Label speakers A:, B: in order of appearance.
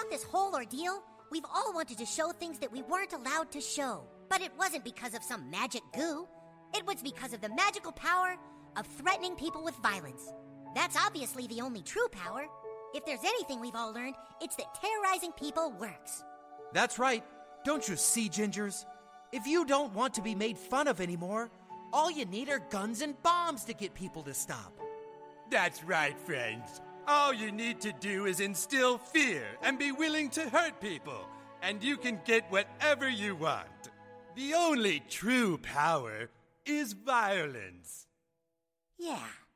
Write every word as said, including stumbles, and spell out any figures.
A: Throughout this whole ordeal, we've all wanted to show things that we weren't allowed to show. But it wasn't because of some magic goo. It was because of the magical power of threatening people with violence. That's obviously the only true power. If there's anything we've all learned, it's that terrorizing people works.
B: That's right. Don't you see, Gingers? If you don't want to be made fun of anymore, all you need are guns and bombs to get people to stop.
C: That's right, friends. All you need to do is instill fear and be willing to hurt people, and you can get whatever you want. The only true power is violence.
A: Yeah.